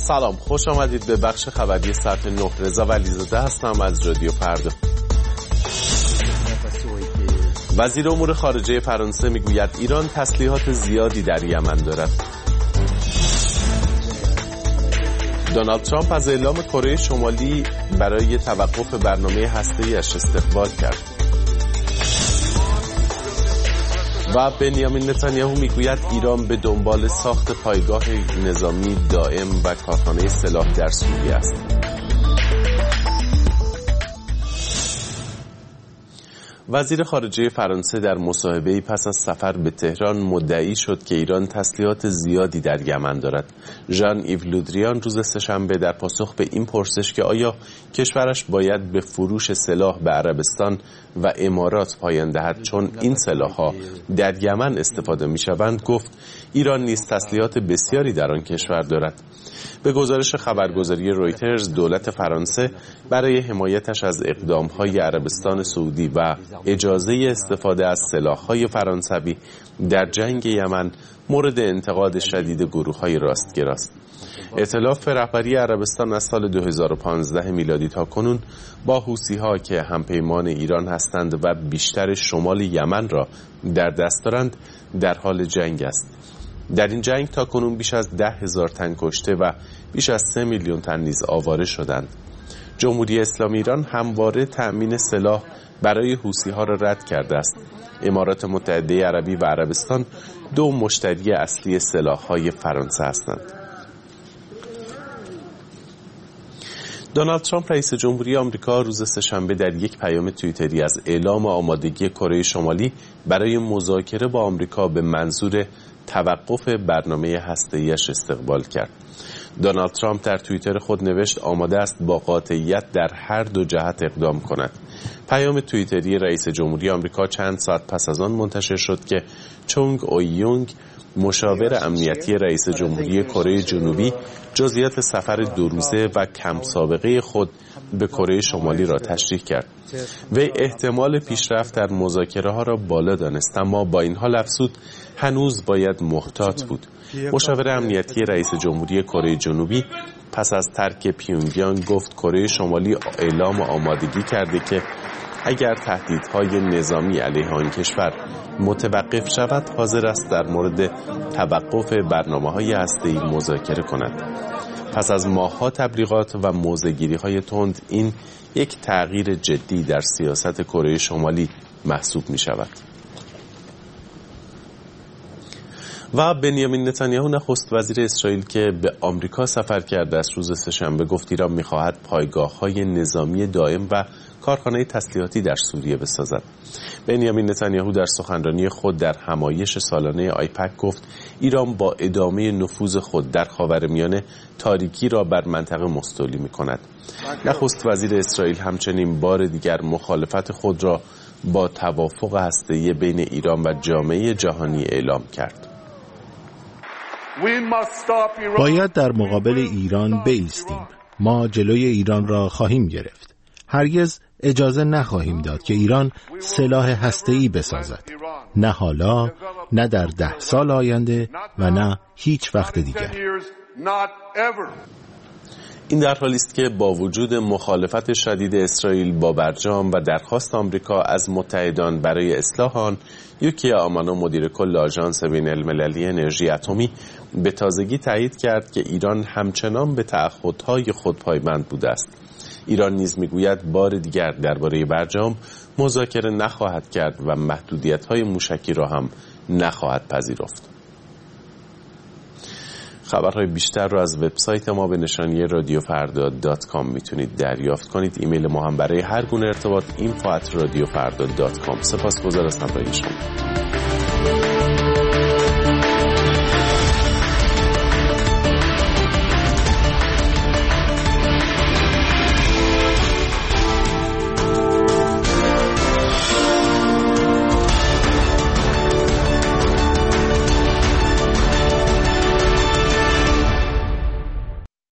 سلام، خوش آمدید به بخش خبری ساعت 9. رضا ولیزاده هستم از رادیو فردا. وزیر امور خارجه فرانسه میگوید ایران تسلیحات زیادی در یمن دارد. دونالد ترامپ از اعلام کره شمالی برای توقف برنامه هسته‌ای‌اش استقبال کرد. و بنیامین نتانیاهو میگوید ایران به دنبال ساخت پایگاه نظامی دائم و کارخانه سلاح در سوریه است. وزیر خارجه فرانسه در مصاحبه‌ای پس از سفر به تهران مدعی شد که ایران تسلیحات زیادی در یمن دارد. ژان ایو لودریان روز سه‌شنبه در پاسخ به این پرسش که آیا کشورش باید به فروش سلاح به عربستان و امارات پایان دهد چون این سلاح‌ها در یمن استفاده می‌شوند گفت ایران نیز تسلیحات بسیاری در آن کشور دارد. به گزارش خبرگزاری رویترز دولت فرانسه برای حمایتش از اقدام‌های عربستان سعودی و اجازه استفاده از سلاح‌های فرانسوی در جنگ یمن مورد انتقاد شدید گروه‌های راستگراست. ائتلاف رهبری عربستان از سال 2015 میلادی تا کنون با حوثی‌ها که همپیمان ایران هستند و بیشتر شمال یمن را در دست دارند در حال جنگ است. در این جنگ تا کنون بیش از 10,000 تن کشته و بیش از 3 میلیون تن نیز آواره شدند. جمهوری اسلامی ایران همواره تأمین سلاح برای حوثی‌ها را رد کرده است. امارات متحده عربی و عربستان دو مشتری اصلی سلاح‌های فرانسه هستند. دونالد ترامپ رئیس جمهوری آمریکا روز سه‌شنبه در یک پیام توییتری از اعلام آمادگی کره شمالی برای مذاکره با آمریکا به منظور توقف برنامه هسته‌ای‌اش استقبال کرد. دونالد ترامپ در توییتر خود نوشت آماده است با قاطعیت در هر دو جهت اقدام کند. پیام توییتری رئیس جمهوری آمریکا چند ساعت پس از آن منتشر شد که چونگ اویونگ مشاور امنیتی رئیس جمهوری کره جنوبی جزئیات سفر 2 روزه و کم سابقه خود به کره شمالی را تشریح کرد. وی احتمال پیشرفت در مذاکره ها را بالا دانست، اما با این حال افزود هنوز باید محتاط بود. مشاور امنیتی رئیس جمهوری کره جنوبی پس از ترک پیونگیانگ گفت کره شمالی اعلام آمادگی کرده که اگر تهدیدهای نظامی علیه آن کشور متوقف شود حاضر است در مورد توقف برنامه‌های هسته‌ای مذاکره کند. پس از ماه‌ها تبلیغات و موضع‌گیری‌های تند این یک تغییر جدی در سیاست کره شمالی محسوب می‌شود. و بنیامین نتانیاهو نخست وزیر اسرائیل که به آمریکا سفر کرده است روز سه‌شنبه گفت ایران می‌خواهد پایگاه‌های نظامی دائم و کارخانه تسلیحاتی در سوریه بسازد. بنیامین نتانیاهو در سخنرانی خود در همایش سالانه آیپک گفت ایران با ادامه نفوذ خود در خاورمیانه تاریکی را بر منطقه مستولی می‌کند. نخست وزیر اسرائیل همچنین بار دیگر مخالفت خود را با توافق هسته‌ای بین ایران و جامعه جهانی اعلام کرد. باید در مقابل ایران بایستیم. ما جلوی ایران را خواهیم گرفت. هرگز اجازه نخواهیم داد که ایران سلاح هسته‌ای بسازد. نه حالا، نه در 10 سال آینده و نه هیچ وقت دیگر. این در حالی است که با وجود مخالفت شدید اسرائیل با برجام و درخواست آمریکا از متحدان برای اصلاح آن، یوکی آمانو مدیر کل آژانس بین‌المللی انرژی اتمی به تازگی تایید کرد که ایران همچنان به تعهدهای خود پایبند بوده است. ایران نیز میگوید بار دیگر درباره برجام مذاکره نخواهد کرد و محدودیت‌های موشکی را هم نخواهد پذیرفت. خبرهای بیشتر را از وبسایت ما به نشانی radiofarda.com میتونید دریافت کنید. ایمیل ما هم برای هر گونه ارتباط info@radiofarda.com. سپاسگزار از همراهی شما.